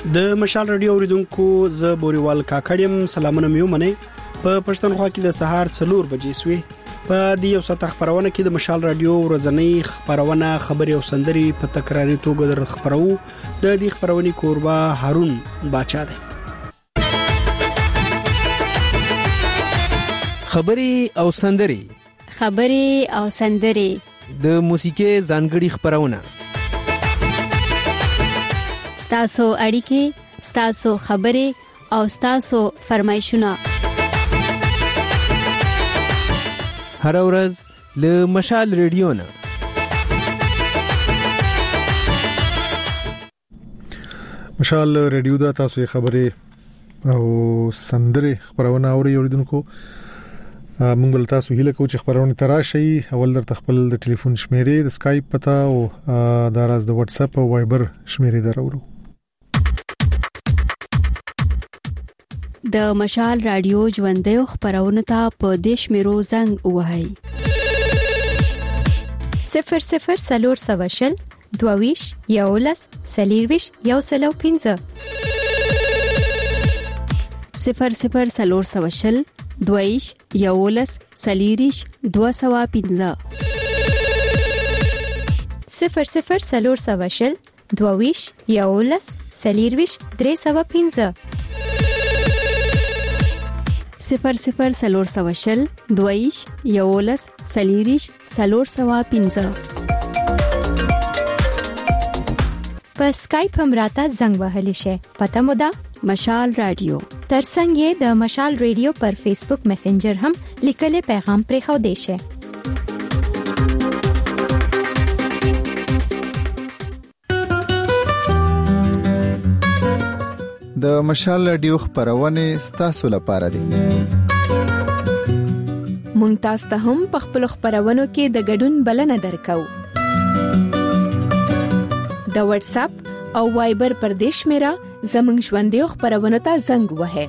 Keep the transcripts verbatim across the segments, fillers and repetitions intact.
د مشال رادیو اوریدونکو ز بوريوال کاکړم سلامونه میو منه په پښتونخوا کې د سهار څلور بجې سوي په دې یو ساعت خبرونه کې د مشال رادیو ورځنی خبرونه خبري او سندري په تکراري توګه در خبرو د دې خبرونې کوربه هارون باچا دی. خبري او سندري خبري او سندري د موسیقي ځانګړي خبرونه ستاسو اړیکې ستاسو خبري او ستاسو فرمایشونه هر ورځ له مشال ریډیو نه. مشال ریډیو دا تاسو خبري او سندري خبرونه اوري اوریدونکو. مونږ ول تاسو هیله کوو چې خبرونه تراشي. اول در خپل د ټلیفون شمیرې د اسکایپ پتا او د راز د واتس اپ او وایبر شمیرې درورو. د مشال رادیو ژوندې خبرونه ته په دیش میرو زنګ وهاي صفر صفر سلور سواشل دوویش یولس سلیرویش یو سلو پینزه صفر صفر سلور سواشل دوویش یولس سلیریش دو سوا پینزه صفر صفر سلور سواشل دوویش یولس سلیرویش درې سوا پینزه صفر صفر سلور سواشل دویش یولس سلیریش سلور سوا پینزه. په اسکایپ هم راته زنګ وهلی شي. پته مو ده مشال رادیو. ترڅنګ یې د مشال رادیو پر فیسبوک میسنجر هم لیکل پیغام پرې خو دی شي. د مشال رادیو خبرونه ستاسو لپاره دي. مونږ تاسو ته هم په خپل خبرونو کې د ګډون بلنه درکو. د واتس اپ او وایبر پر دیش میرا زمنګ ژوندې خبرونه ته زنګ وهه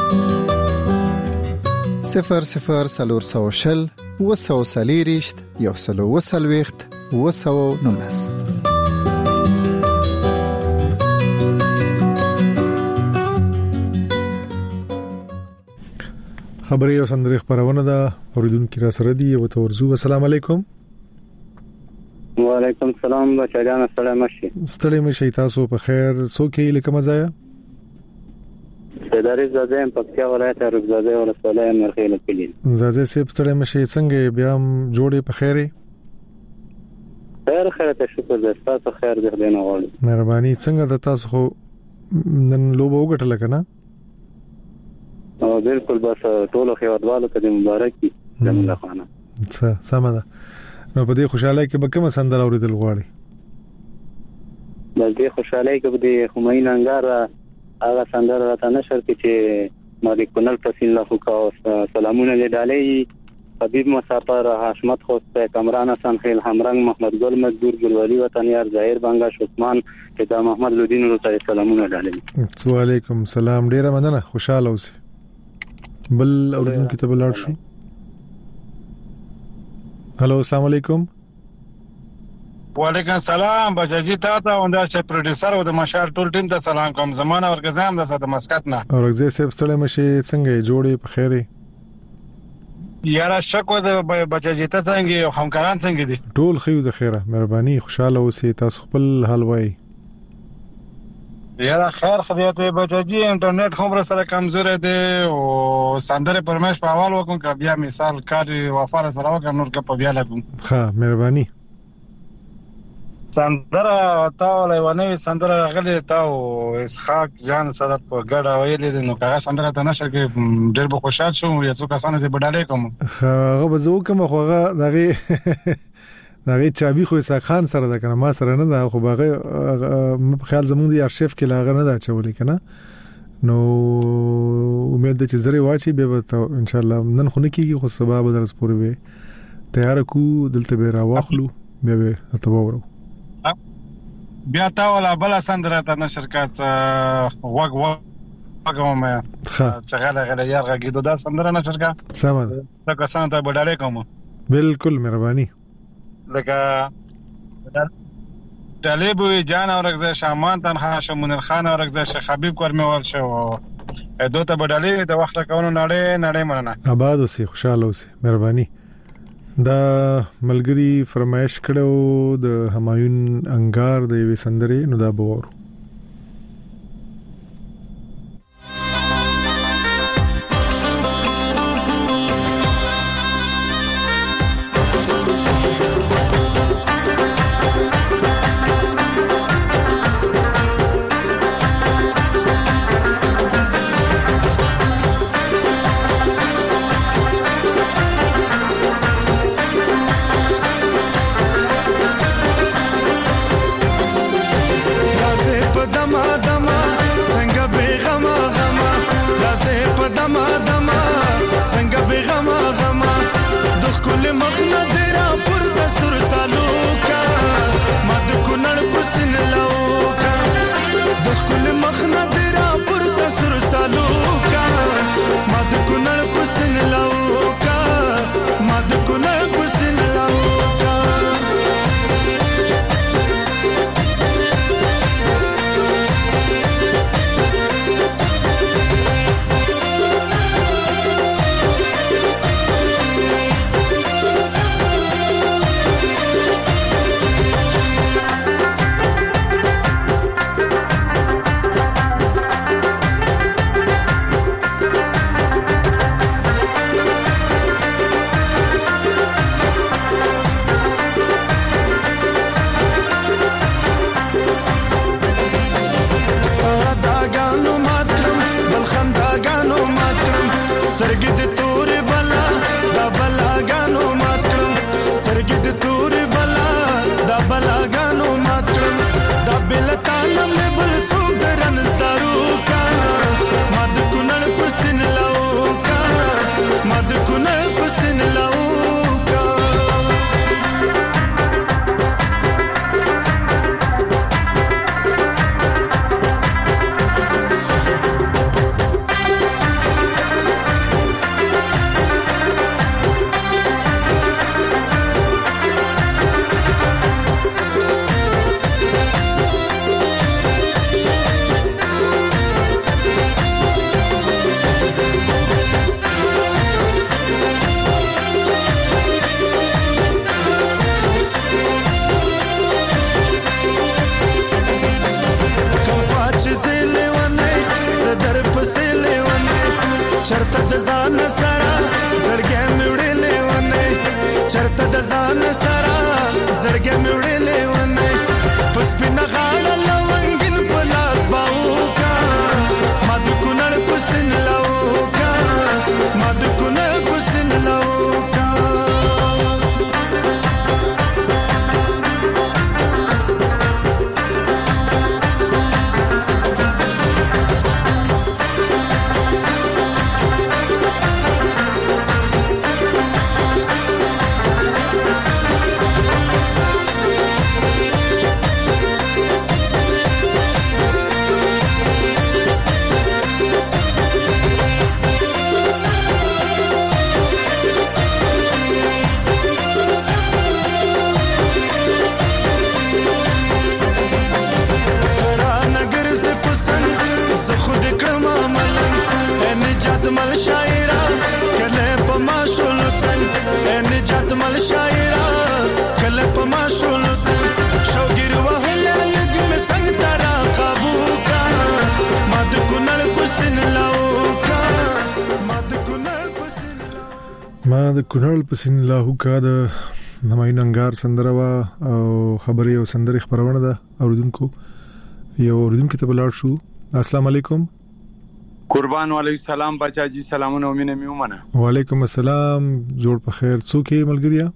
صفر صفر سلور سوشل وسو سلیریشت یو سلو وسلويخت وسو نونس. خبري او سندري خبرونه دا اوریدونکو را سره دي. او تورزو السلام علیکم. وعلیکم السلام بچیان السلام مشي ستړي مشي تاسو په خیر سو کې لکه مزایا سیداری زاده پکتیا ولایت رغزاده ولسوالۍ مرخیل کلی زاده سیب ستړي مشي څنګه بیا جوړې په خیره خیر خیر ته شکر دې تاسو خیر دې دینه غواړم مهرباني څنګه د تاسو خو نن لوبه وګټل کنه او بالکل بس ټولو خیراتوالو ته مبارکي زموږ خانه څه سم ده. نو په دې خوشاله کې به کوم سندر اوریدل غواړي؟ د دې خوشاله کې به د خمین انګار هغه سندر راته نشر کې چې مالک کونل پسین لا خو کا سلامونه لیدالې حبیب مسافر حشمت خوسته کمران حسن خیل همرنګ محمد ګل مزدور ګلوالي وطنیار ظاهر بنگاش عثمان پیدا محمد لودین ورته سلامونه لیدالې. وعلیکم السلام ډیره مننه خوشاله اوسئ. بل اوریدونکو ته بلار شو. هلو السلام علیکم. وعلیکم السلام بچی تا ته او د پروډوسر او د مشال ټول ټیم ته سلام کوم. زمانه ورګزام د ساده مسکت نه اورګزې سیب ستړي مشي څنګه جوړې په خیره یاره شکو د بچی ته څنګه او همکاران څنګه دي ټول خيو د خیره مهرباني خوشاله اوسئ. تاسو خپل حال وای یاره خیر خدایته بچی انټرنیټ خو سره کمزور دی او سندره پرمش په حواله وکم ک بیا مثال کار وفاره سره وکم نور ک په بیا لګم. ها مهرباني سندره تا ولې ونه سندره غلې تا او اسحاق جان سره په ګډه ویلې نو هغه سندره ته نشه کې ډېر به خوشاله شوم. یو څو کسان دې بډاله کوم هغه بزو کوم خو هغه دغه دغه چابي خو اسحاق خان سره ده کنه ما سره نه ده خو هغه خیال زموږ دی ارشیف کې لاغه نه ده چولې کنه نو امید ده چې زری واچي به ان شاء الله نن خو نه کیږي خو سبا به درس پورې وي تیار کو دلته به راوخلو بیا به تبورو بیا تا ولا بل سندره ته نشر کاس وګ وګ ما څنګه غل یار غږیدو دا سندره نشر کا سم ده څنګه سن ته بډاله کوم بالکل مهرباني لکه ډالې بو جان اورغزه شامان تنها شه منیر خان اورغزه شه حبیب کورمیوال شه دوته بدالې د وخت راکونو نړۍ نړۍ مننه آباد اوسې خوشاله اوسې مهرباني دا ملګری فرمایش کړو د همایون انګار د یوې سندرې نو دا بور ما د کونړ پسین لاهو کا د همایون انګار سندره وا او خبري او سندره خبرونه ده اوردونکو یو اوردونکو ته بلار شو. السلام علیکم. قربان علیکم سلام بچا جی سلامونه او مینه میومنه. وعلیکم السلام جوړ په خیر. څوک یې ملګریا؟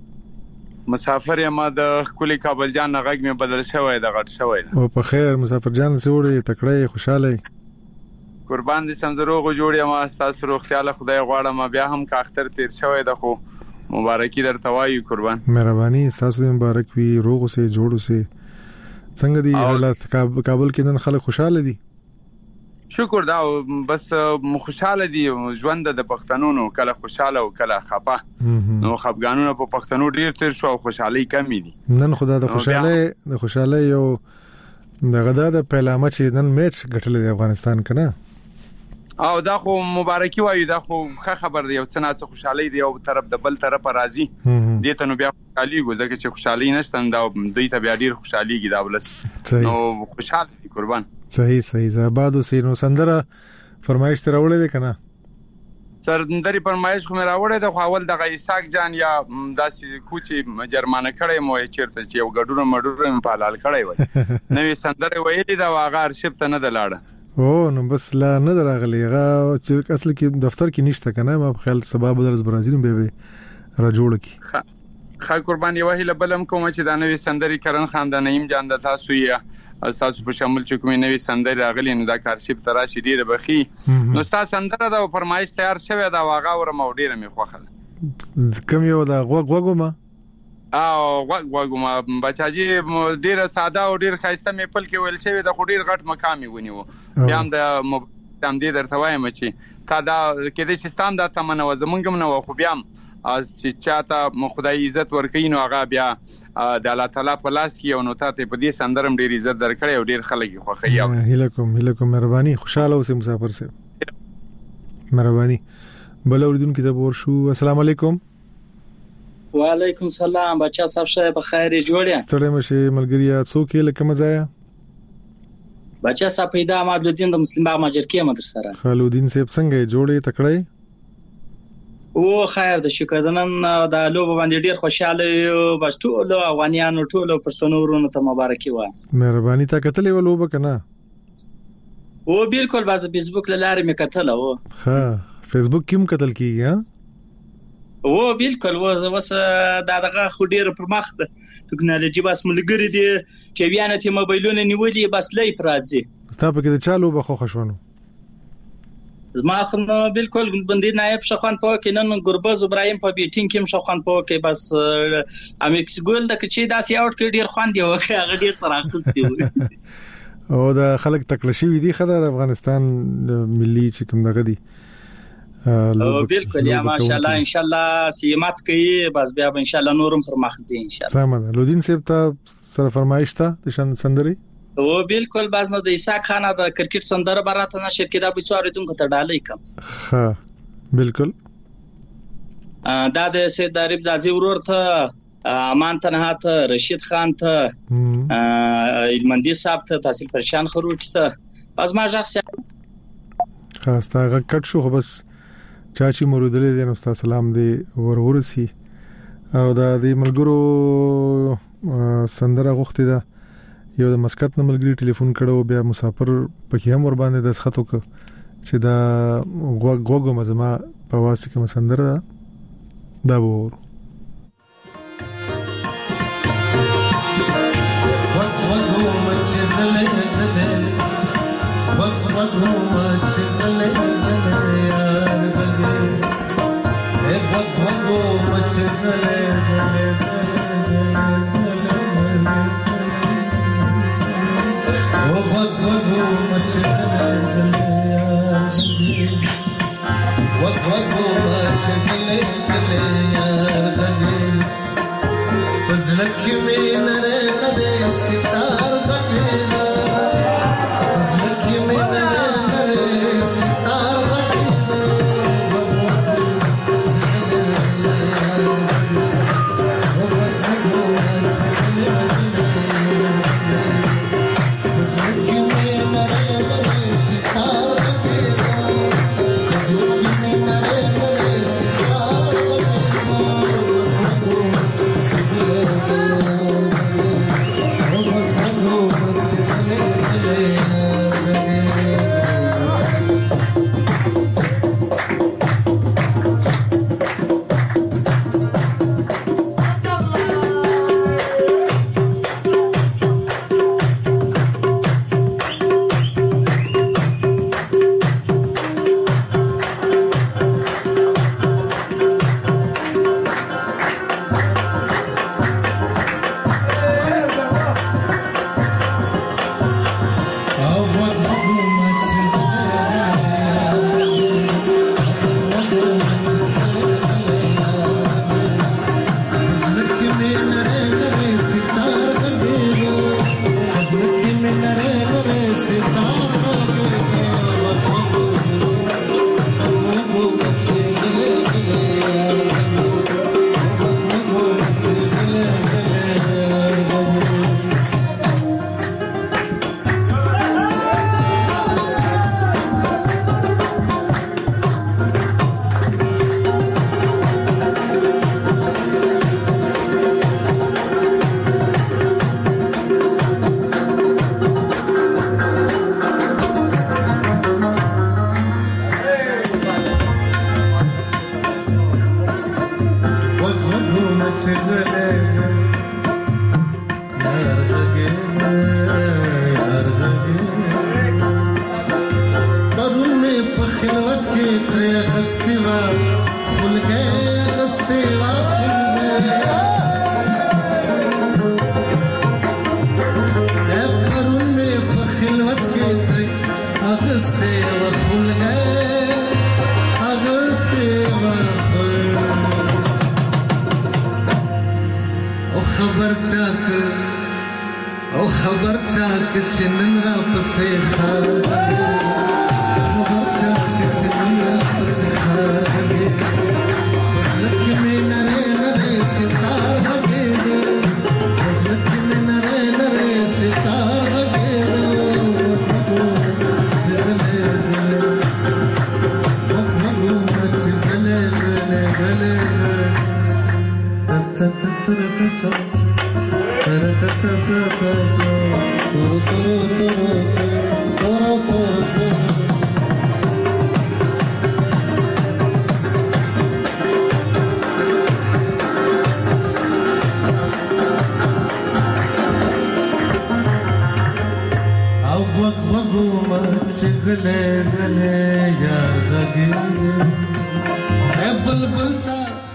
مسافر یم د کلی کابل جان غږ می بدل شوی د غټ شوی او په خیر مسافر جان سوړې تکړه خوشاله قربان دي سمزروغ جوړ یم تاسو روغتیا خدای غواړم بیا هم کا اختر تیر شوی د خو مبارکي درته وایو قربان. مهرباني تاسو مبارک وي روغ اوسه جوړ اوسه. څنګه دي حالات کابل کې نن خلک خوشاله دي؟ شکر دا بس خوشاله دي ژوند د پښتنونو کله خوشاله او کله خپه. نو نو خپګانونه په پښتنو ډیر تیر شو او خوشحالي کمی دي. نن خدا د خوشاله د خوشاله یو د غدا د پیلامه چې نن میچ ګټل دی افغانستان کنه او دا خو مبارکي وایي دا خو ښه خبر دی او څنګه څه خوشحالي دی او طرف د بل طرف راضي دي ته نو بیا خوشحالي ګوزه چې خوشحالي نشته دا دوی ته بیا ډیر خوشحاليږي دا ولس نو خوشاله دي قربان. صحیح صحیح زابادو سینو سندره فرمایش تر وړې ده کنه سرندري فرمایش خو مې راوړې ده خو اول د غیساک جان یا داسې کوچی جرمانه کړي مو چیرته چې یو ګډونه مډونه په حلال کړي وای نوې سندره ویلې دا واغ ارشیف ته نه دلاړه او نو بس لا نه دراغلی غا چې اصل کې دفتر کې نشته کنه ما په خیال سبب درز برازیل به به را جوړ کی خا قربان یو هله بلم کوم چې دا نوې سندري کرن خان د نعیم جان د تاسو یې تاسو په شامل چې کومې نوې سندري راغلي نو دا کارشپ تراشي ډیره بخي نو تاسو سندره دا فرمایش تیار شوه دا واغه ور مو ډیره می خوخه کوم یو دا غوګ غوګما او غوګ غوګما بچاجي ډیره ساده او ډیر خاصه می پل کې ویل شوی د خډیر غټ مقامي ونیو بیا هم د تم دې درته وایم چې تا دا کې د سیستم دا تمنه و زمونږ نه خو بیا از چې چاته خدای عزت ورکړي نو هغه بیا د الله تعالی په لاس کې یو نو ته په دې سندرم ډیر عزت درکړي او ډیر خلک خوخي او هیلکم هیلکم مهرباني خوشاله اوسې مسافر سه مهرباني بل اوریدون کې ته ورشو السلام علیکم وعلیکم السلام بچا صاحب شه په خیر جوړیا ستړي مشه ملګریا څوک یې لکه مزایا بچا صاحب پیدا مادودین د مسلمان باغ ماجرکی مدر سره خالودین صاحب څنګه جوړې تکړه او خیر د شکر دنن د لوب باندې ډیر خوشاله بس ټول افغانانو ټول پښتنو ورونو ته مبارکي وای مهرباني تا کتلې ولوب کنه او بالکل بعد فیسبوک لاره مې کتل او ها فیسبوک کیم کتل کیږي او بالکل وس دا دغه خو ډیر پر مخ د ټکنالوژي بس ملګری دي چې بیا نه ته موبایلونه نیولې بس لای پراځي ستا په کې د چالو بخو خوشونه زما خو بالکل بندي نائب شخوان په کې نن ګربز ابراهيم په بیټینګ کې شخوان په کې بس امیکس ګول د کچې داسې اوټ کې ډیر خوان دی او هغه ډیر سره اخستي او د خلک تکلشي وي دي خدای افغانستان ملي چې کوم دغه دي او بالکل یا ماشاءالله ان شاء الله سیمات کوي بس بیا ان شاء الله نورم پر مخ ځي ان شاء الله سلام لودین صاحب ته سره فرمایش ته د شان سندري او بالکل باز نو د عیسی خان د کرکټ سندره براته نشر کې دا به سوارتونکو ته ډالۍ کم ها بالکل دا د سید عارف زازي ورور ته امان تنها ته رشید خان ته علمندی صاحب ته تحصیل پرشان خروج ته باز ما شخص خاص تا کټ شو بس چاچی مرودلې دي نو تاسو سلام دی ورورسي او دا د ملګرو سندره غوښتي دا یو د مسکت نه ملګری ټلیفون کړو بیا مسافر پکې هم ور باندې د خطو ک چې دا غوګو مزما په واسطه کې سندره دا وور وغوګو مچلې دلې وغوګو مچلې چغله یار غږه یار غږه پرون می په خلوت کې تر غستې وا خلګه غستې وا پرون می په خلوت کې تر غستې وا خلګه غستې وا او خبر چاک او خبر چاک چې نن را پسې خاله خبر چاک چې نن را پسې خاله لکه مې نره نره ستار هغه لکه مې نره نره ستار هغه زدلې وګورو چې غلې غلې غلې تا تا تا تا تا او وق وقوما شغله غله یا غږی اے بلبل تا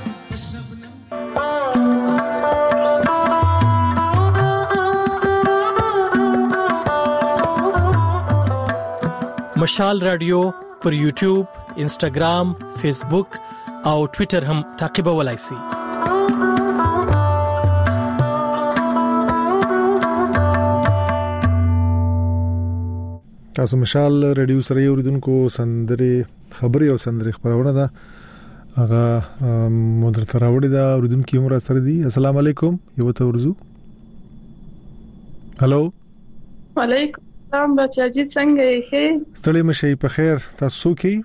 مشال رادیو پر یوټیوب، انسټاګرام، فیسبوک او ټوئیټر هم تعقیبولای شئ. تاسو مشال رادیو سره یو ردونکو سندري خبري او سندري خبرونه ده هغه مدر تراوړي دا ردونکو عمر سره دي. السلام علیکم یو ته ورزو. هالو وعلیکم السلام بچاجي څنګه یې؟ ستړي مشي په خیر. تاسو کی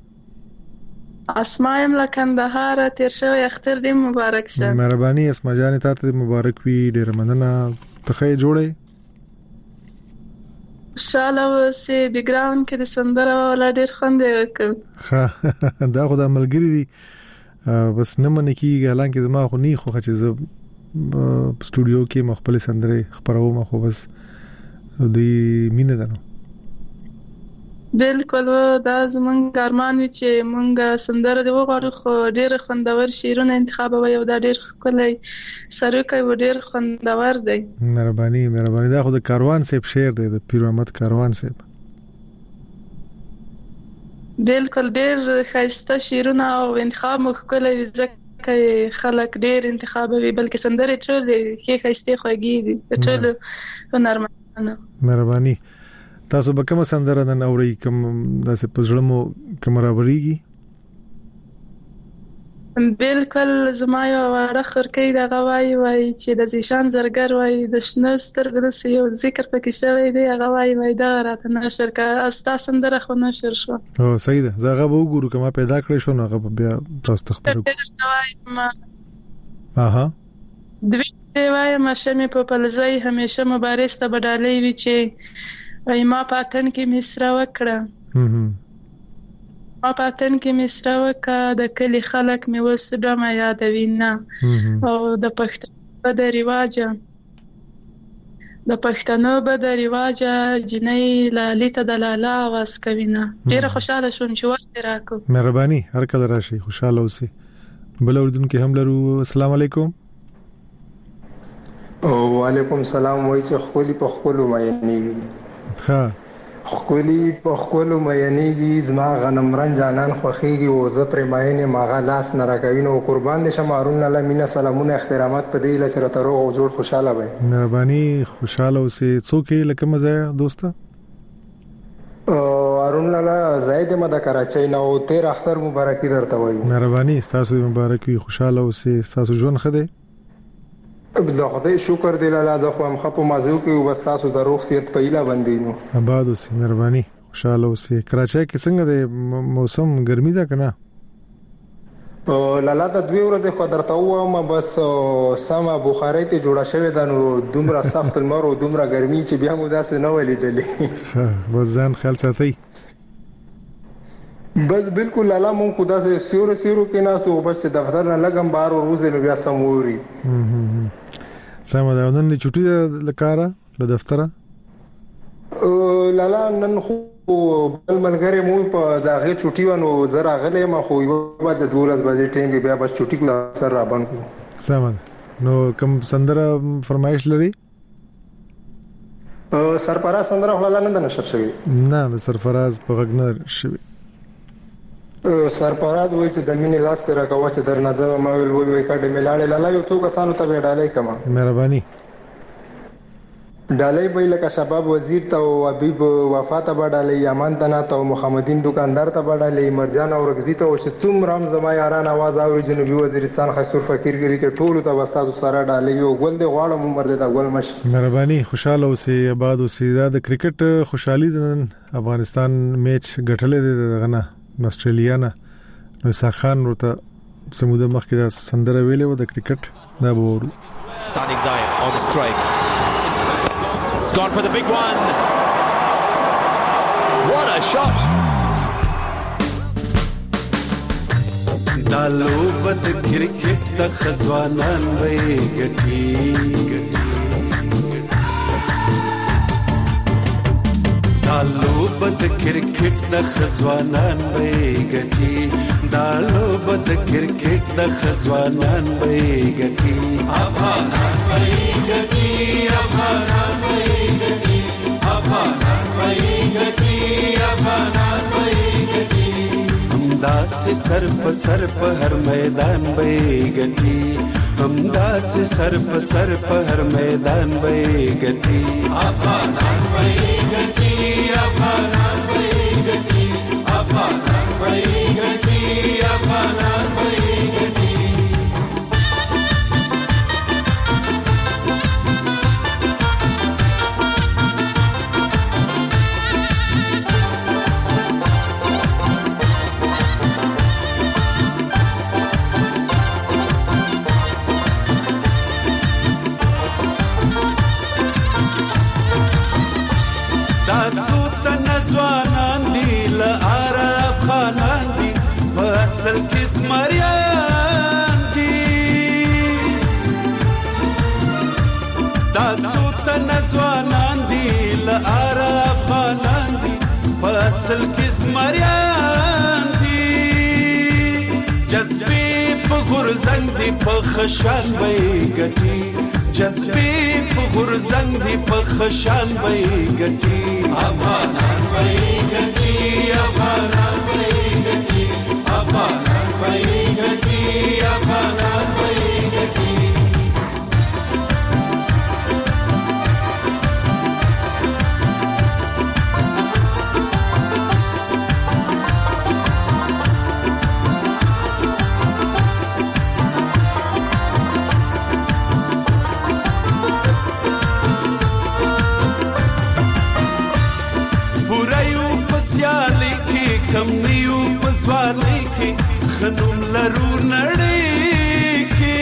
اسماء له کندهار تیر شوی اختر دې مبارک شه. مهرباني اسماء جان ته مبارک وي. ډیر مننه. ته جوړې شاله وسه بیکګراوند کې د سندره ولا ډیر خوند وکړ. ها دا خو د عملګری دي بس نه من کیږي حالانکه زما خو نه خو چې ز سټوډیو کې مخبل سندره خبرو مخ بس دی مینه ده. نو بالکل دا زمونږ ارمان وی چې مونږ سندره دی وغواړو خو ډیر خوندور شیرونه انتخابوي او دا ډیر ښکلی سره کوي ډیر خوندور دی. مهرباني مهرباني. دا خو د کاروان صاحب شعر دی د پیر احمد کاروان صاحب. بالکل ډیر ښایسته شیرونه او انتخاب مو ښکلی ځکه خلک ډیر انتخابوي بلکې سندره ټول ښه ښایسته خوږی دي ټول هنرمند. مهرباني. تاسو به کوم سندره نن اوري کوم داسې پزړمو کمرابريږي؟ بالکل زما یو وړه خرکې د غوای وای چې د زیشان زرګر وای د شنه سترګو د یو ذکر پکې شوی دی هغه وای وای دا راته نشر کا استا سندره خو نشر شو. او صحیح ده. زه هغه وګورم کما پیدا کړی شو نو هغه بیا تاسو تخبرو. اها دوی وای ماشه مې په پلزای همیشه مبارز ته بدالې وی چې ما پاتن کې مصرا وکړه ما پاتن کې مصرا وکړه د کلی خلک مې وسډه ما یادوي نه او د پښتنو د رواجه د پښتنو به د رواجه جنۍ لالیته د لالا आवाज کوي نه. ډیره خوشاله شوم چې وخت راکو. مهرباني. هر کله راشي خوشاله اوسئ. بل اردن کې هم لرو. السلام علیکم. وعلیکم السلام. وای چې خولي په خولو مېنيږي. ها خولي په خولو مېنيږي زما غنمرن جانان خوخيږي او زه پر ماینه ماغه لاس نه راکوي نو قربان دي شمارون الله مینا سلامونه احترامات په دې لچ رته روغ او جوړ خوشاله وي. مهرباني. خوشاله اوسئ. څوک لکه مزه دوستا ارون لالا زید مده کراچۍ نو تیر اختر مبارکي درته وایو. مهرباني. تاسو مبارک وي. خوشاله اوسئ. تاسو ژوند خده د خدای شکر دی لاله زه خو هم خپو مازو کې بس تاسو د روغ صحت په ایله باندې نو آباد اوسئ. مهرباني. خوشاله اوسئ. کراچۍ کې څنګه د موسم ګرمي ده کنه؟ لاله د دوی ورځې خو درته وایم بس سما بخاری ته جوړه شوې ده نو دومره سخت المر او دومره ګرمي چې بیا مو داسې نه ولیدلې. ها وزن خیال ساتي. بس بالکل لالا مون کو دا سه سیورو سیورو کې ناسو بس دفتر نه لګم بار او روز نو بیا سموري سم دا نن چټي لکاره له دفتره لالا نن خو بل ملګری مو په داغه چټي ونو زرا غلې ما خو یو بجې دولس بجې ټیم کې بیا بس چټي کو سر را باندې سم نو کوم سندره فرمایش لري سرفراز سندره خلل نه نشر شوی نه سرفراز په غږ شوی سرپراد وای چې د مینې لاس تر راکوا چې درنه د ما ویل وای وای کډه ملاړې لاله یو تو کسانو ته ډالۍ کما مهرباني ډالۍ به لکه شباب وزیر ته او حبیب وفات ته ډالۍ یمن ته ته محمدین دکاندار ته ډالۍ مرجان او رغزی ته او چې تم رام زما یاران आवाज اوري جنوبي وزیرستان خسور فقیر ګری کې ټول ته واستاسو سره ډالۍ یو ګل دی غواړم عمر دې دا ګل مش مهرباني خوشاله اوسې آباد اوسې دا د کرکټ خوشحالي د افغانستان میچ ګټلې دی غنه استرالیا نه نو ساخان ورته سموده مخکې د سندره ویلې و د کرکټ دا بورو Standing Zion on the strike. It's gone for the big one. What a shot. دالو بد کرکټ د خزوانان وې ګټي دالو بد کرکټ د خزوانان وې ګټي دالو بد کرکټ د خزوانان وې ګټي افغانان وې ګټي افغانان وې ګټي افغانان وې ګټي افغانان وې ګټي همدا سے سر په سر په هر میدان وې ګټي همدا سے سر په سر په هر میدان وې ګټي افغانان وې ګټي افغانان وې ګټي افغانان وې ګټي افغانان وې ګټي ځوانان دي له عرب خانان دي په اصل کې زمریان دي تاسو ته ځوانان دي له عرب خانان دي په اصل کې زمریان دي جذبې په غرزنګ دي په خشان وې ګټي جذبې په غرزنګ دي په خشان وې ګټي افغانان وې ګټي افغانان وې ګټي افغانان وې ګټي افغانان وې ګټي کم نیو پزوالی کی خنوم لرو نړۍ کی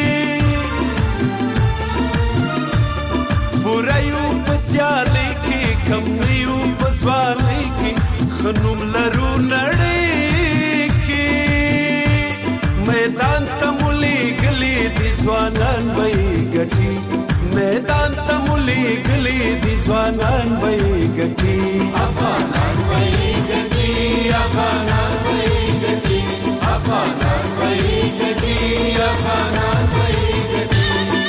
پورایو پسیالی کی کم نیو پزوالی کی خنوم لرو نړۍ کی میدان تمولی گلی دی ځوانان وای ګټي میدان تمولی گلی دی ځوانان وای ګټي افغانان وای ګټي افغانان وای ګټي افغانان وای ګټي افغانان وای ګټي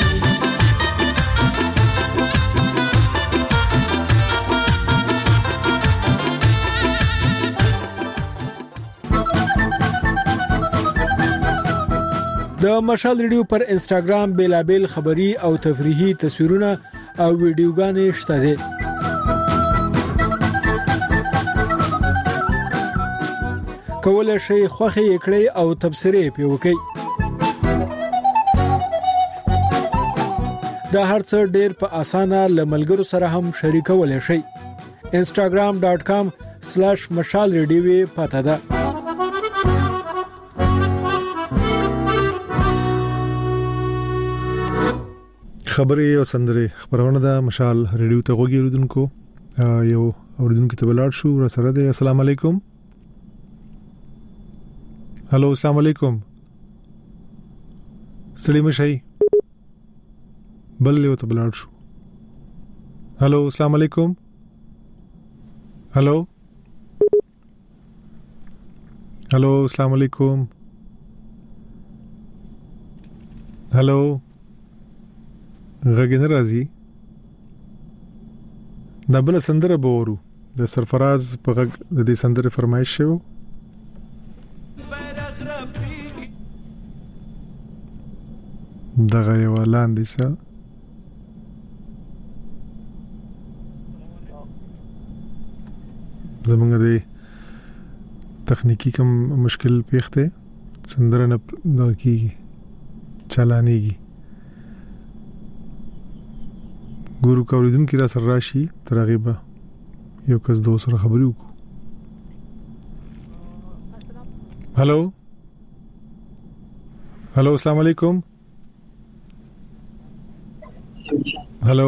د مشال ریډیو پر انستګرام بیلابل خبری او تفریحي تصویرونه او ویډیوګانې شته دي کولای شئ خوخه کړئ او تبصره پی وکړئ دا هرڅ ډیر په اسانه لملګرو سره هم شریکولای شئ instagram dot com slash mashal radio پته ده خبري او سندري خبرونه د مشال ریډیو ته غوږی ردونکو یو اوردونکو ته بلار شو را سره د السلام علیکم هلو السلام علیکم سړی مشي بل یو ته بلار شو هلو السلام علیکم هلو هلو السلام علیکم هلو غږ نه راځي دا بل سندره بورو د سرفراز په غږ د دې سندره فرمایش شو دغه یو لاندې شه زمونږ د تخنیکی کوم مشکل پیښته سندره نه دغه کیږي چلانېږي ګورو کوریدون کې را سره راشي ترغیبه یو کس دو سره خبرې وکړو هلو هلو السلام علیکم هلو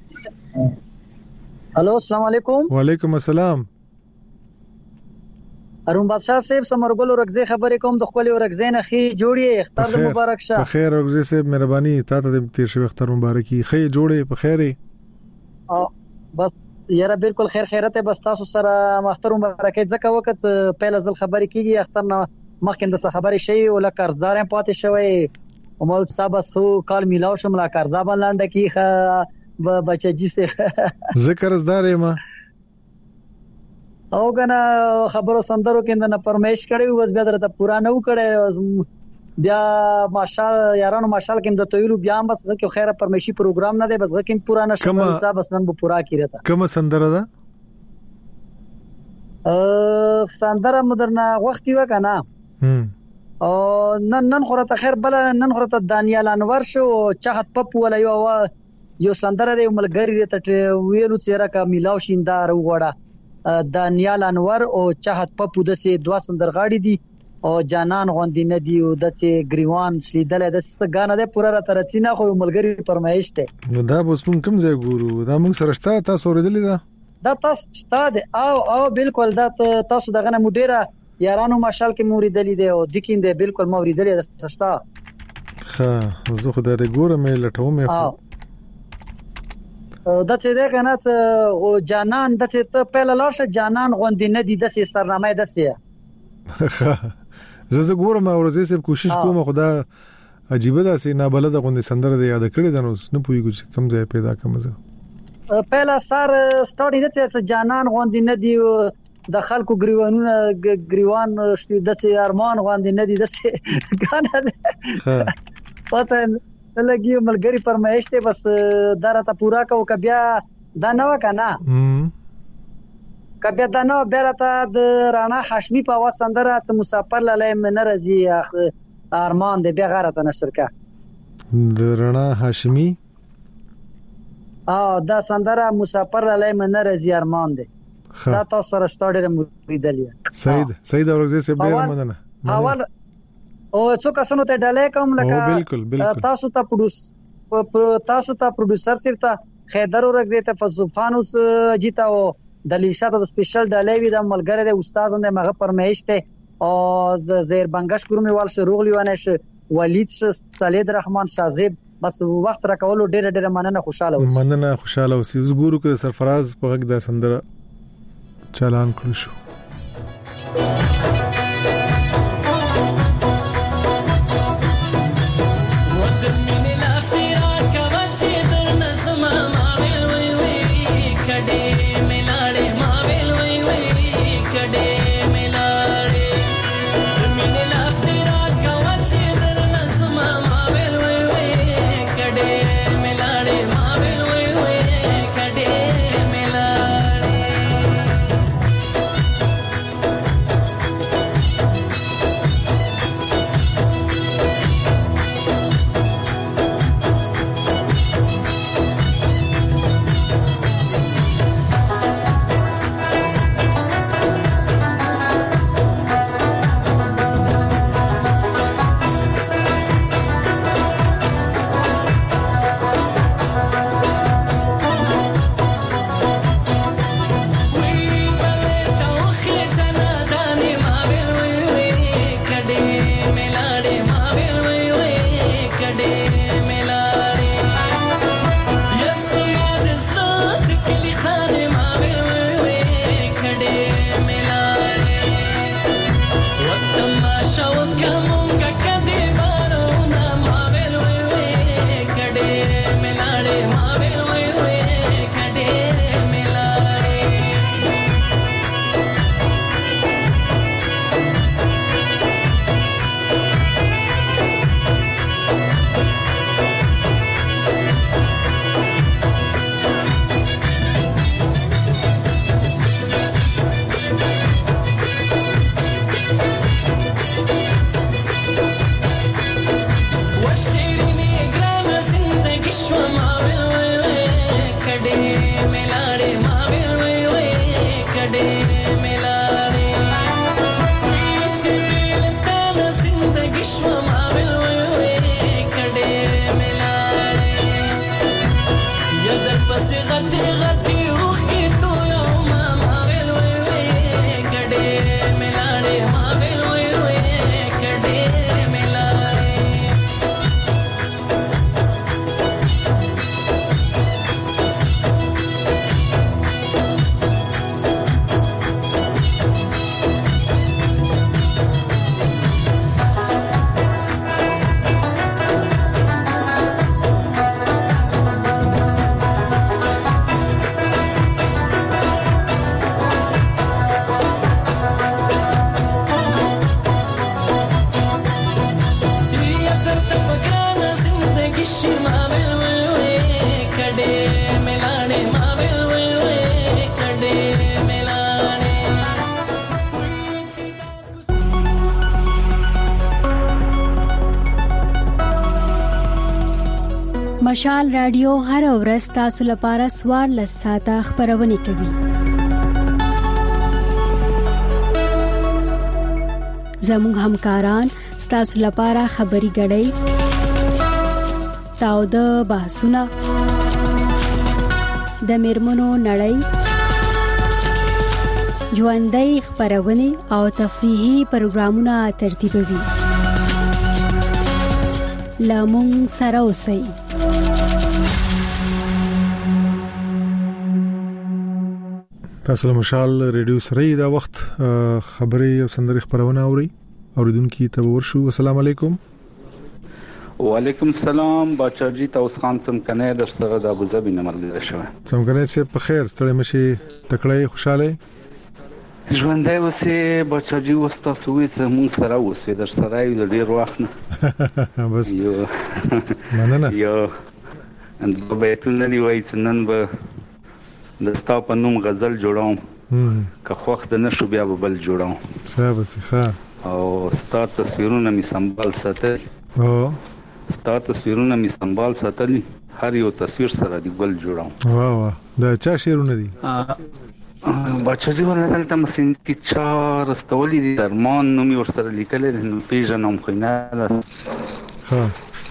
هلو السلام علیکم وعلیکم السلام ارون بادشاہ صاحب سمرګل ورغزه خبرې کوم د خپل ورغزه نه خي جوړي اختر د مبارک شه په خیر ورغزه صاحب مهرباني تاسو د تیر شوی اختر مبارکي خي جوړي په خیره او بس یاره بالکل خیر خیرته بس تاسو سره اختر مبارک ځکه وخت پهل ځل خبرې کیږي اختر نه مخکې د خبرې شي او ل قرضدار پاتې شوی او مول صاحب سو کال میلاو شم لا قرضا باندې کیخه بچی سه ذکر زدار ما او کنه خبرو سندرو کې نه پرمیش کړي بس بیا درته پورا نه وکړي بیا ماشال یارانو ماشال کې د تویلو بیا بس غو خیره پرمیشي پروګرام نه دی بس غو کې پورا نه شمه صاحب بس نن به پورا کیرته کوم سندره ده ا سندره مدرنا وخت یو کنه او نن نن خورته خیر بل نن خورته دانیال انور شو چاحت پپ ولا یو یو سندره دی ملګری ته ویلو چیرې کا میلاو شیندار وګړه دانیال انور او چاحت پپو د سه دوا سندرغاړي دي او جانان غوندې نه دی او د سه گریوان شلیدل د سه غانه ده پورا ترڅینه خو ملګری فرمایش ته نو دا بوس مون کوم ځای ګورو دا موږ سره شته تاسو ورېدلې ده دا تاسو شته او او بالکل دا تاسو دغه نه مډیره یارانو ماشال کې موریدلې ده او دکین ده بالکل موریدلې ده شته ها زه خو دا ګورم لټوم او د څه ده کنه او جانان د څه ته پهل لاشه جانان غوندې نه دي د سه سرنامه ده سه زه زه ګورم او زه سه کوشش کوم خدا عجیب ده سه نه بلد غوندې سندره ده یاد کړی ده نو نه پوي کوم کم ځای پیدا کوم زه پهلا سر سټاډي د څه جانان غوندې نه دي د خلکو گریوانونه گریوان شته د سه ارمان غوندې نه دي د سه کنه پته لګي ملګری فرمایش ته بس درته پورا کو کبیا دا نو کنه کبیا دا نو بیرته د رانا هاشمي په وسندره څ مسافر لاله من رضی ارمان دې بیا غرته نشر کا د رانا هاشمي اه دا سندره مسافر لاله من رضی ارمان دې دا تاسو سره ستاره مریدلې سید سید اورغزه سه ډیر مننه اول او څو کسانو ته ډالې کوم لکه تاسو ته پروډوس تاسو ته پروډوسر سره خیدر ورغزه ته فزوفانوس جیتا او د لیشاته د سپیشل ډالې وی د ملګری د استادونه مغه پرمیش ته او زیر بنگش کومې وال شروغلی ونه ش ولید صالح رحمان شازیب بس وخت را کولو ډېر ډېر مننه خوشاله اوسه مننه خوشاله اوسه اوس ګورو کې سرفراز په غږ د سندره چالان کړو شو مشال رادیو هر ورځ تاسو لپاره سوار لساته خبرونه کوي. زموږ همکاران تاسو لپاره خبري غړي تاو د بحثونه د میرمنو نړۍ ژوندۍ خبرونه او تفریحي پروګرامونه ترتیبوي. لامون سره اوسئ. تاسو له مشال ریډیو سره دا وخت خبري او سندري خبرونه اوري اوریدونکو ته ورشو. السلام علیکم. وعلیکم السلام بچاجي تاسو خان سم کنه در سره د ابو ظبي نه ملګری شو. سم کنه سي په خیر ستړي مشي تکړه خوشاله ژوندۍ وسه بچاجي وستا سوې ته مون سره وسه در سره یو ډیر وخت نه بس یو مننه یو اند په بیتونه دی وای نن به د ستا په نوم غزل جوړوم که خوخت نشو بیا به بل جوړوم شابه ښه او ستا تصویرونه می سنبال ساتل او ستا تصویرونه می سنبال ساتل هر یو تصویر سره دی بل جوړوم. واه واه دا چا شعرونه دي؟ بچاجي ولادل ته مسین کی چار استولې دي درمان نو می ورسره لیکل نو پیژنم خو نه ها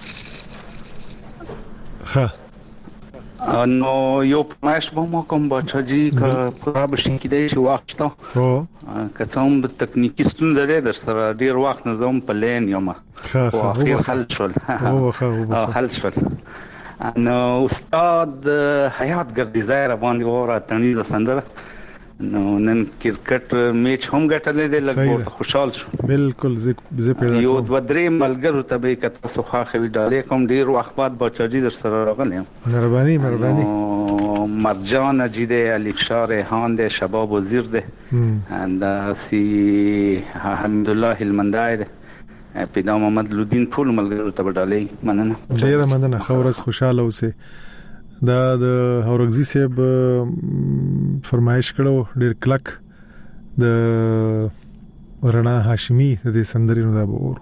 ها نو یو پماش به مو کوم بچاجي کا پورا بشین کې دی چې وخت ته او کڅوم د تکنیکی ستونزې ده در سره ډیر وخت نظم په لین یم او اخر حل شول او حل شول نو استاد حیات ګردی زایر باندې وره تنیز سندره نو نن کرکټ میچ هم ګټلې دی لږ خوشحال شو. بالکل زه پیدا یو د درې ملګرو ته به کته سوخه خوي ډالې کوم ډیر وخت بعد بچاجي در سره راغلم. مهرباني مهرباني مرجان اجیده الف شار هان ده شباب وزیر ده اند سی حمدالله المندای ده پیدا محمد لودین ټول ملګرو ته ډالې مننه ډیر مننه خورس خوشاله اوسه. دا د هورغزي صاحب فرمایش کړو ډیر کلک د رڼا هاشمي د سندرینو دا بور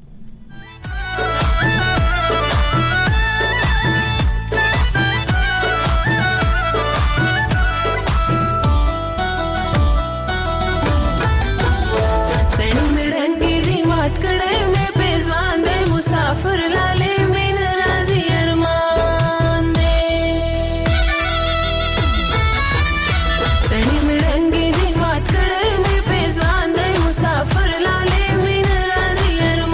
मुसाफिर लाले में नाराजी अरमान दे सड़ी में रंगी दी बात करे में पेजवान दे मुसाफिर लाले में नाराजी अरमान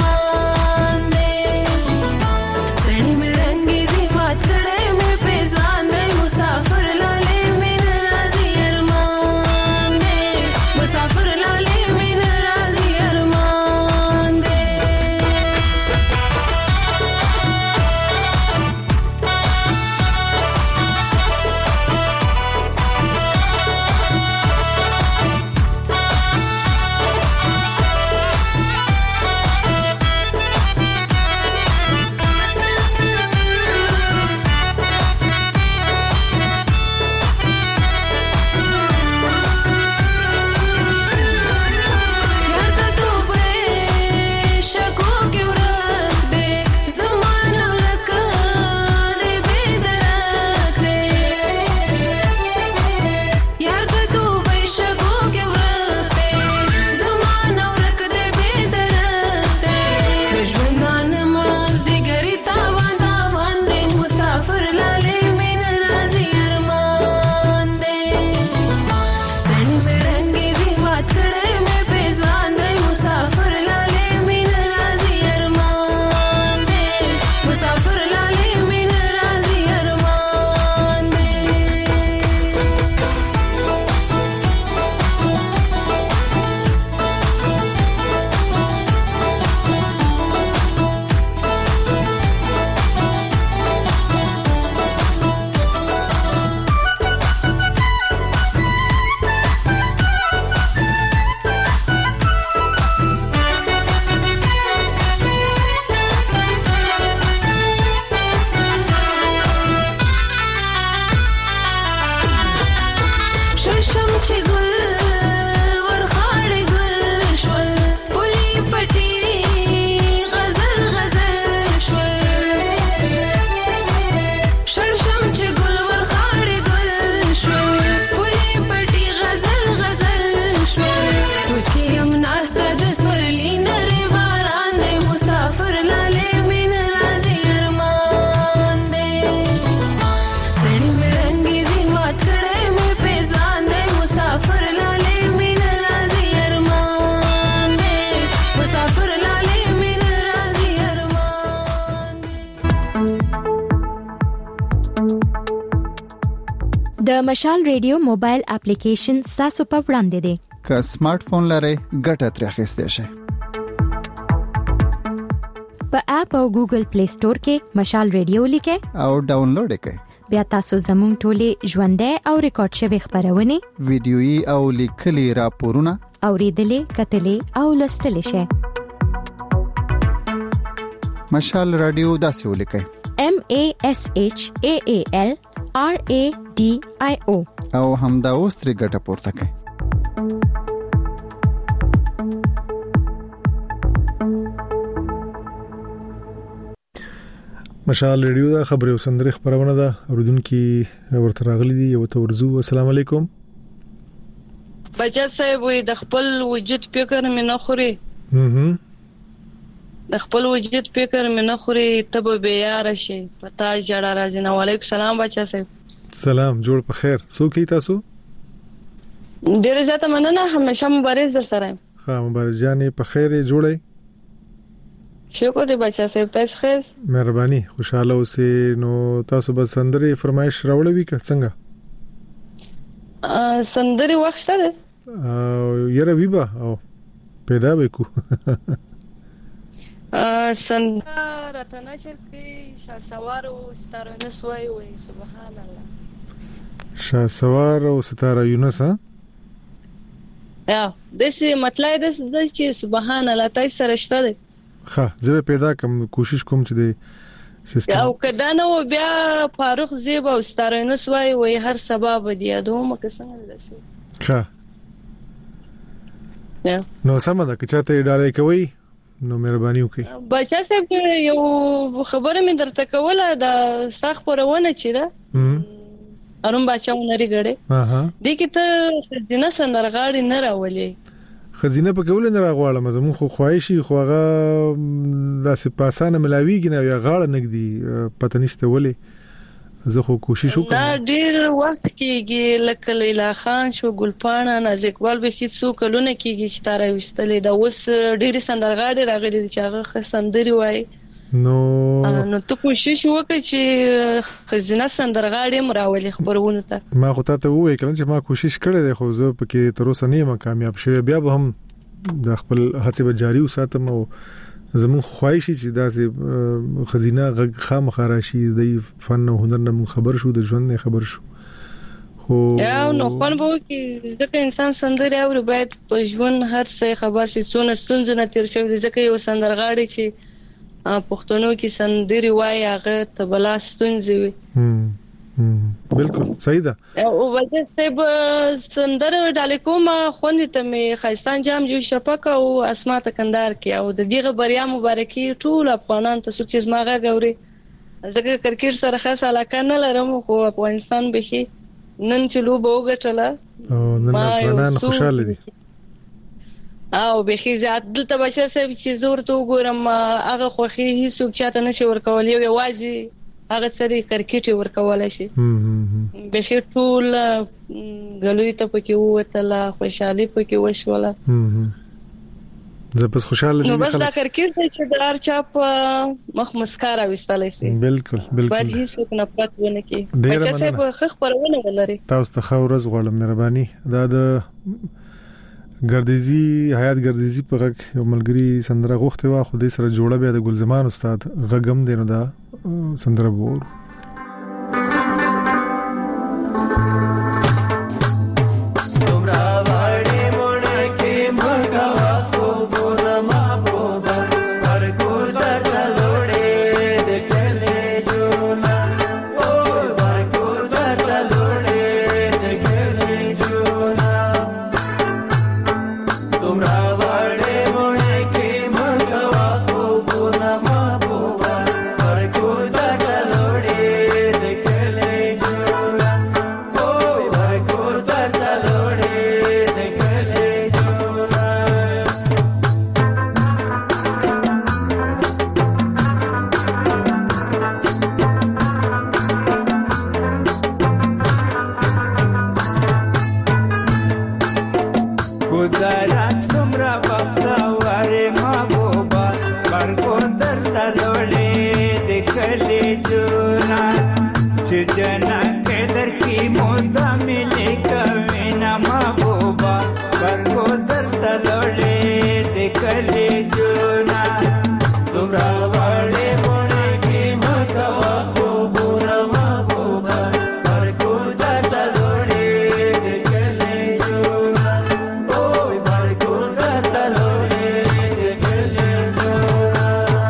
د مشال ریډیو موبایل اپلیکیشن تاسو په وړاندې دی. که سمارټ فون لرئ ګټه ترې اخیستئ شئ. په اپ او ګوګل پلی سٹور کې مشال ریډیو لیکئ او ډاونلوډ یې کړئ. بیا تاسو زموږ ټولې ژوندۍ او ریکارډ شوی خبرونه، ویډیويي او لیکلي راپورونه اوریدلې، کتلې او لوستلې شئ. مشال رادیو داسې ولیکئ: M A S H A A L R A D I O او همدا اوس ترې ګټه پورته کړئ. مشال ریډیو دا خبري او سندري خبرونه ده. اوردونکو ورته راغلي دي. یو تورزو السلام علیکم. بچا صاحب وي د خپل وجود فکر مې نه خوري. هم د خپل وجود فکر مې نه خوري ته به یار شي. پتا جړه راځي. نو علیکم سلام بچا صاحب. سلام جوړ په خیر. سو کی تاسو؟ ډیر زیاته مننه. همیشه مبارز در سره. ها مبارز جانې په خیر جوړی. شکر دی بچا صاحب. تاسو ښه؟ مهرباني. خوشاله اوسئ. نو تاسو به سندري فرمایش راوړوي که څنګه؟ ا سندري وخت شته. او یره ویبا او پیدا وکړو. ا سندره راتنه چې شاه سوار او ستاره یونس وای وای سبحان الله. شاه سوار او ستاره یونس ها؟ یا دسی مطلب د چې سبحان الله تاسو سره شته. ها زه پیدا کوم کوشش کوم چې د سیستم او کدا نو بیا فاروق زیب او ستاره یونس وای وای هر سبب دی دوه مکه څنګه دسی. ها یا نو سم ده که چاته ډالۍ کوي نو مهرباني وکړئ. بچا صاحب یو خبره مې درته کوله د ساخ پرونه چي ده اروم بچاو نری غړې. ها دې کې ته خزینه سندرغاړي نه راولې. خزینه په کول نه راغواړم. زمون خو خواهشي خو هغه داسې پاسانه ملاویږي نه یا غاړه نګدي پته نشته ولې. زه خو کوشش وکم. دا ډیر وخت کېږي لکه لیلا خان شو ګلپاڼه نازکوال به هیڅ څو کلونه کېږي چې تاره وستلې دا اوس ډیر سندرغاړي راغلي چې هغه خسندري وای. نو نو ته کوشش وکړې چې خزینه سندرغاړي مراولي خبرونه ته. ما خو ته وې کله چې ما کوشش کړې ده خو زه پکې تر اوسه نه یم کامیاب شوی. بیا به هم د خپل هڅې به جاری وساتم او زمون خواهشي چې داسې خزینه خامخا راشي د فن او هنر نه خبر شو د ژوند نه خبر شو. خو یا نو خپل به کې ځکه انسان سندري او باید په ژوند هر څه خبر شي څونه ستونزې نه تیر شوی. ځکه یو سندرغاړي چې پښتنو کې سندري وای هغه ته بلا ستونزې وي. بالکل صحیح ده. او وجه سب سندر ډالې کومه خوندې ته می خاستان جام جو شپک او اسماء تکندار کې او د دغه بریا مبارکي ټول افغانان ته سوچ زماغه غوري. ځکه کرکټ سره خاص علاقه نه لرم خو افغانستان به نن چلو بوګټله او نن افغانان خوشاله دي. او به خي زیات دلته بچا سب چې زور ته وګورم هغه خوخي هیڅ چاته نشي ورکول. یو یوازي هغه څري کرکټ ورکول شي. به خي ټول غلوي ته پکې وته خوشحالي پکې وشوله. زه بس خوشاله دي. نو بس دا کرکټ چې د هر چا په مخ مسکارا وستلای شي. بالکل بالکل. باید هیڅ نه پات ونه کی. بچا سب خخ پرونه ولري. تاسو ته خورز غواړم مهرباني. دا د ګردیزي حیات ګردیزي په غږ یو ملګری سندره غوښته وا خو دې سره جوړه بیا د ګلزمان استاد غږم دینو دا سندره وور. Loaded. جونا چې جنا قدر کی مودا ملي کوي نه محبوبا ورکو درته لړې د کلی جونا دومره وړې بونه کی مکا خو بوله محبوبا ورکو درته لړې د کلی جونا اوه ورکو درته لړې د کلی جونا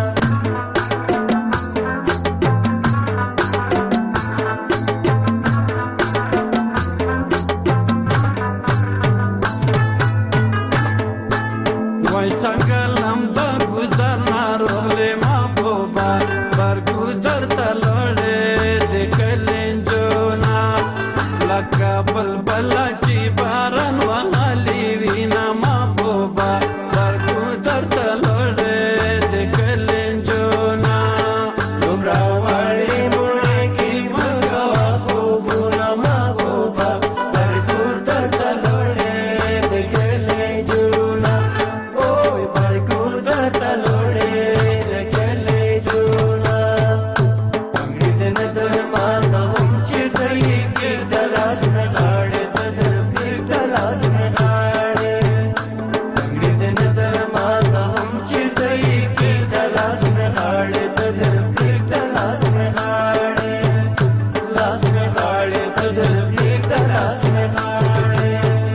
وای څنګه لم د ګذر ناروغلې محبوبا ورکو درته لړې د کلنجونا لکه بلبل چې باران وهلي وینا محبوبا ورکو درته لړې د کلنجونا دومره وړې بوڼې کې مکوه خوبونه محبوبا ورکو درته لړې د کلنجونا اوه ورکو درته لړې د کلنجونا انګړي د نظر ماته هم چې دی کې د لاس نه غاړې د دربې د لاس نه غاړې انګړي د نظر ماته هم چې دی کې د لاس نه غاړې د دربې د لاس نه غاړې لاس نه غاړې د دربې د لاس نه غاړې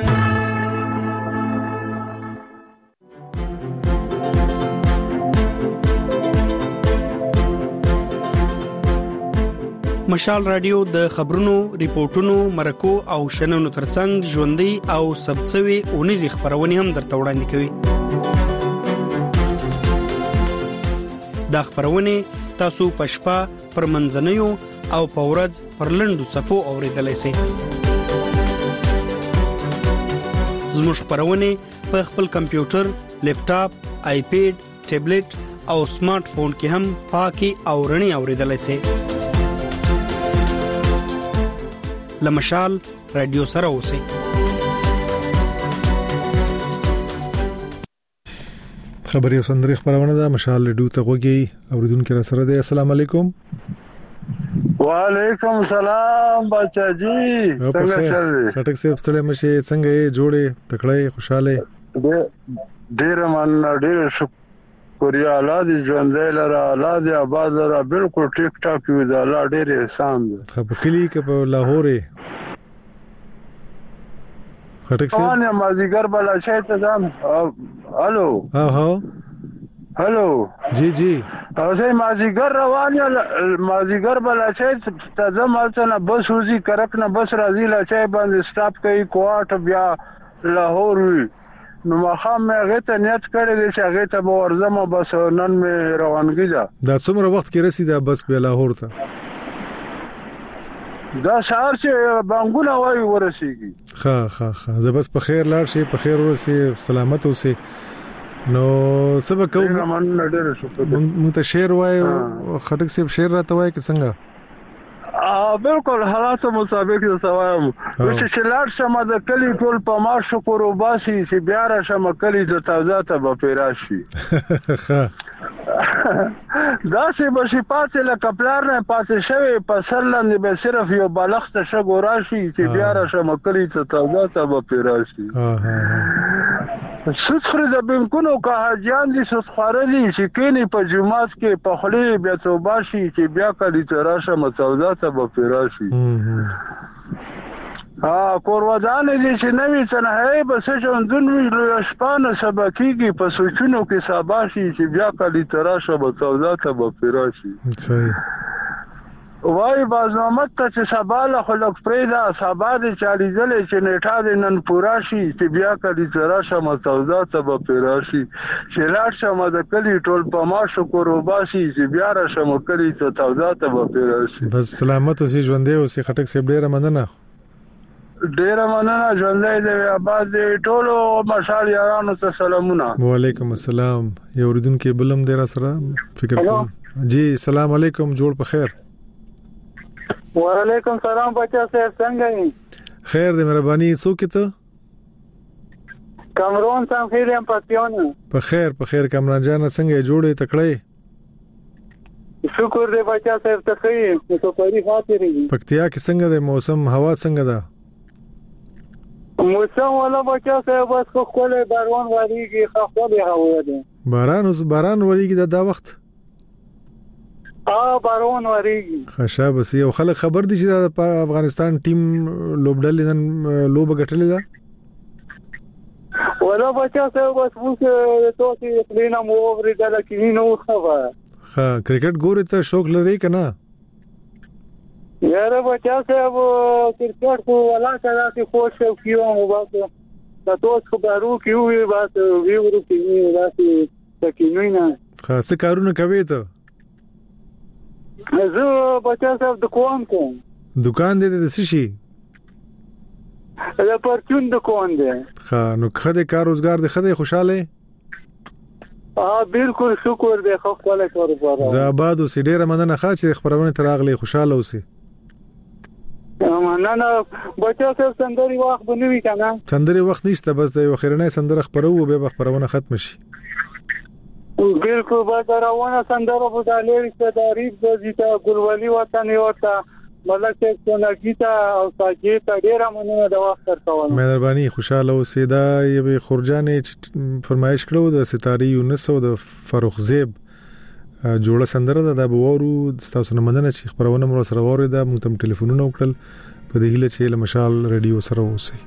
مشال رادیو د خبرونو، ریپورتونو، مرکو او شننو ترڅنګ ژوندۍ او ثبتسوي اونیزې خبرونه هم درته وړاندې کوي. دا خبرونه تاسو په شپه پر منځنیو او په ورځ پر لنډو څپو اوریدلای شئ. زموږ خبرونه په خپل کمپیوټر، لیپټاپ، آیپیډ، ټابلیټ او سمارټ فون کې هم پاکي او رڼي اوریدلای شئ. لمشال رادیو سره اوسئ. خبري او سندري خبرونه ده مشال رادیو ته غوږی اوریدونکو را سره ده. السلام علیکم. وعلیکم السلام بچا جی څنګه چل خټک صاحب ستړي مشه څنګه یې جوړې پکړې خوشاله ډېر من ډېر شکریا الله دې ژوندې لره الله دې آباد لره بالکل ټیک ټاک یو دا الله ډېر احسان ده. په کلی کې په لاهور خټک صاحب انا مازیګر بلا شي ته ځم. الو ها ها هلو جی جی او زه مازیګر روان یم مازیګر بلا شي ته ځم الڅنه بس وزي کرک نه بس راځي لا چای باندې سټاپ کوي کوټ بیا لاهور وی نو مخام مې غته نیت کړی دی چې هغه ته به ورځم بس نن مې روانګی ده. دا څومره وخت کې رسیدا بس په لاهور ته؟ دا شهر چې بانګونه وای ورسیږي. ها ها ها زه بس په خیر لاړ شي په خیر ورسي سلامت اوسي. نو سبا کوم مونږ ته شعر وای خټک صاحب شعر راته وای که څنګه؟ ا بالکل حالات مطابق سوایم چې شلار شمه د کلی ټول په ما شکر وباسي چې بیا را شمه کلی د تازه ته به پیراشي. دا سه بشي پاتې لکه پلار نه پاتې شوی په سر لاندې به صرف یو بالښت شګو راشي چې بیا را شمه کلی ته تازه ته به پیراشي. سوت خري د بنکونو که حاجیان دي سوت خارزي چې کینی په جمعات کې په خلی بیا توباشي چې بیا کلی ته راشه متوزه ته به پیراشي. ها کوروادان دي چې نوې څنګه بس ژوندون وی شپانه سبکیږي په سوچونو کې سباشي چې بیا کلی ته راشه متوزه ته به پیراشي. صحیح وای بازنامه ته چې سباله خلک پریدا سبا دې چالي ځلې چې نیټه دې نن پورا شي چې بیا کلی ترا شمه سودا ته به پیراشي چې لاړ شمه د کلی ټول په ما شکر وباسي چې بیا را شمه کلی ته سودا ته به پیراشي. بس سلامت اوسې ژوندې اوسې خټک صاحب ډېر مننه. ډېر مننه ژوندې دې آباد دې ټولو مشال یارانو ته سلامونه. وعلیکم السلام. یو اوریدونکو بلم دې را سره فکر کوم. جی سلام علیکم جوړ په خیر. وعلیکم سلام بچا صاحب څنګه یې؟ خیر دې مهرباني څوک ته؟ کامرون سم خیر یم پاتیونه. په خیر په خیر کامران جان څنګه جوړې تکړه؟ شکر دې بچا صاحب ته خې نو پری خاطرې پکتیا کې څنګه د موسم هوا څنګه ده موسم ولا بچا صاحب بس خو کوله باران وریږي خو خو هوا ده باران اوس باران وریږي د دا وخت اه باران وریږي خشا بس یو خلک خبر دي چې د افغانستان ټیم لوبډل نن لوب غټلې ده ولا بچا صاحب بس موږ ته چې لینا مو ورته لکه نو خبر ها کرکټ ګوري ته شوق لري کنه یاره بچا صاحب کرکټ کو ولا کدا چې خوش کیو مو باسه تاسو خبرو کیو وی باسه وی ورو کیو باسه تکینوینا خاصه کارونه کوي ته زه بچا صاحب دکان کوم دکان دې د څه شي دا پرچون دکان دی ها نو خدای کار روزګار دې خدای خوشاله اه بالکل شکر دې خو خپل کار وکړه زاباد او سیډه مننه خاصه خبرونه تراغلي خوشاله اوسې نه نه بچا څه سندري وخت بنوي کنه سندري وخت نشته بس د اخرنه سندره خبرو به خبرونه ختم شي بالکل به روانه سندره په دالې څخه تعریف د زیتا ګلولي وطن ورته ملکه سونګیتا او ساجیتا ډیره مننه د وخت ترول مهرباني خوشاله اوسې دا یوه خورجانې فرمایش کړو د ستاري یونس او د فاروق زیب جوړه سندره ده د بوورو تاسو نه مننه چې خبرونه مو سره وره ده موږ تم ټلیفونونه وکړل په دې هیله چې له مشال رادیو سره اوسئ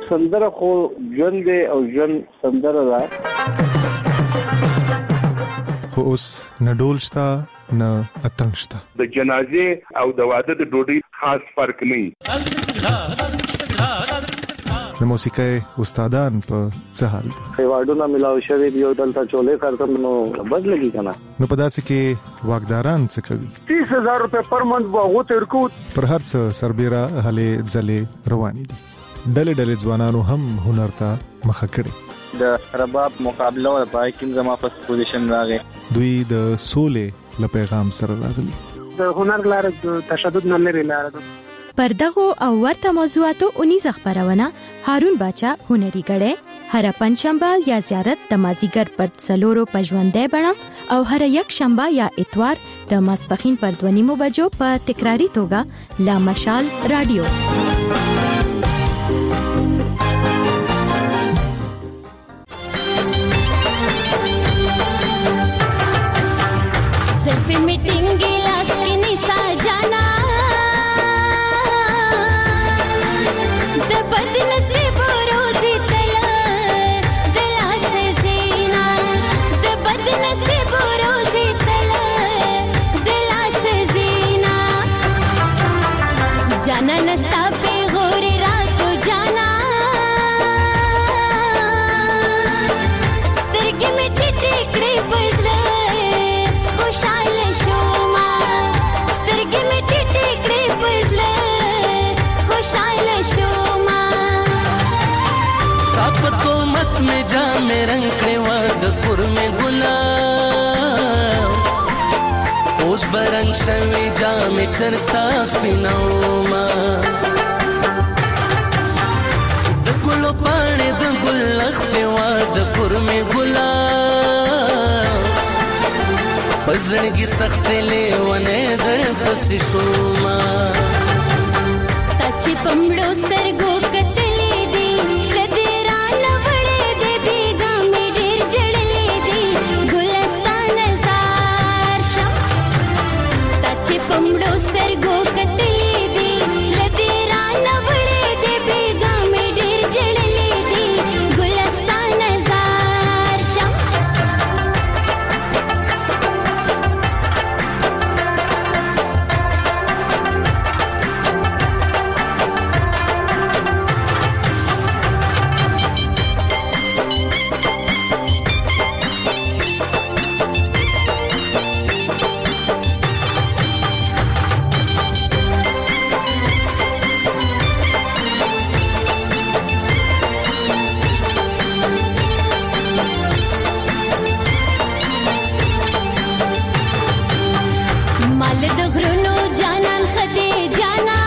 سندره خو ژوند دی او ژوند سندره ده. خو اوس نه ډول شته نه اتڼ شته. د جنازې او د واده د ډوډۍ خاص فرق نه وي. د موسیقۍ استادان په څه حال دي؟ ایوارډونه ملاو شوی دی او دلته چولې کارتم نو بدلږي کنه. نو په داسې کې واګداران څه کوي؟ تیس هزار روپے پر منت باغو ترکو پر هر څه سربېره هلې ځلې روانې دي. ډلې ډلې ځوانانو هم هنر ته مخه کړي. د رباب مقابله او پای کې زما فرست پوزیشن راغی. دوی د سولې له پیغام سره راغلي. د هنر لاره د تشدد نه لري لاره ده. پر دغه او ورته موضوعاتو اونیزه خبرونه هارون باچا هنري غړې هر پنځشنبه یا زیارت د مازیګر پر څلورو پژوندې بڼه او هر یک شنبه یا اتوار د ماسپخین پر دوه نیمو بجو په تکراری توګه لا مشال رادیو. सेल्फी मीटिंग गिलास की निशा जाना द बदनसीब रोजी तला दिला से जीना द बदनसीब रोजी तला दिला से जीना जाना नस्ता पे गोरी रात को जाना स्तिरगी में टिकड़ी बजले खुशाल शोमा स्तिरगी में टिकड़ी बजले खुशाल शोमा स्थापतो मत में जा में रंग वाद पुर में गुलाब उस बरंग सवे जा में चरता स्पिनोमा द गुलो पाने द गुल्लख पे वाद पुर में गुलाब पजड़गी सख्त ले वने दर बस शोमा तची पमड़ो सरगो कतली दी लदेरा नवड़े दे बेगा में डेर जड़ले दी गुलस्तान जार शम तची पमड़ो सरगो कतली दी लदेरा नवड़े दे बेगा में डेर जड़ले दी गुलस्तान जार शम माल د غرونو جانان خدي جانا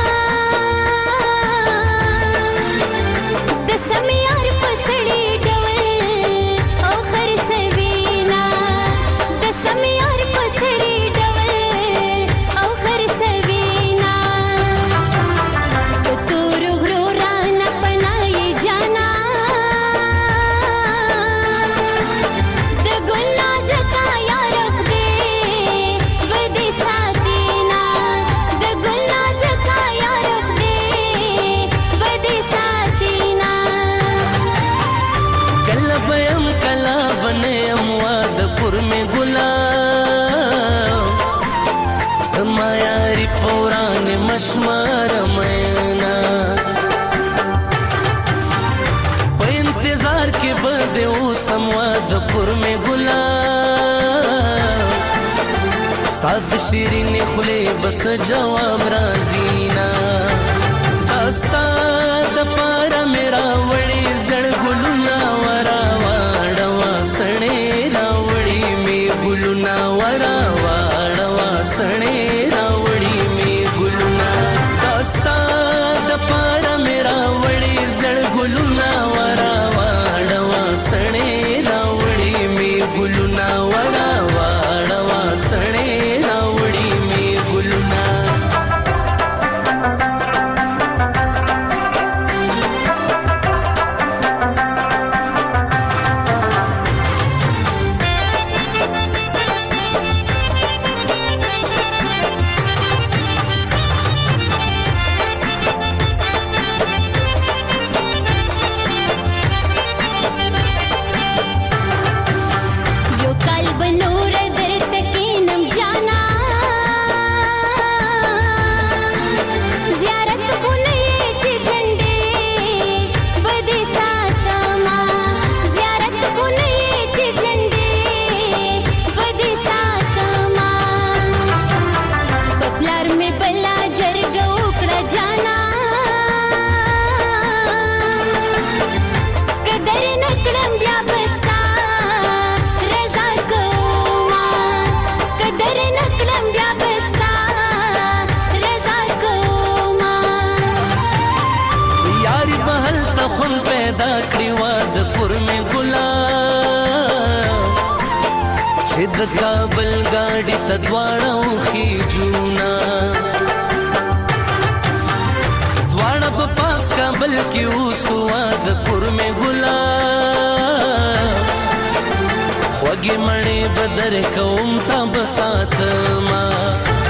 د سميار پسړي ډول او خر سوينا د سميار پسړي ډول او خر سوينا تور غرو رانا پناي جانا د ګلناز کا یار خدي بدي ساتينا د ګلناز کا یار خدي بدي ساتينا कला बयम कला बने अमवाद पुर में गुलाब समायारी पौरान मशमार मैना पे इंतजार के बदे ओ समवाद पुर में गुलाब साथ शीरीन खुले बस जवाब राजीना अस्ताद पारा मेरा वड़ी जड़ गुलुना वरा वाड़वा सणे रावड़ी में गुलुना वरा वाड़वा सणे रावड़ी में गुलुना अस्ताद पारा मेरा वड़ी जड़ गुलुना वरा वाड़वा सणे रावड़ी में गुलुना वरा वाड़वा सणे रावड़ी में गुलुना کابل ګاډي تدواړو خېجونا دواړه په پاس کابل کې اوسو د پور مې ګلا خوږې مړې بدر کوم تا بسات ما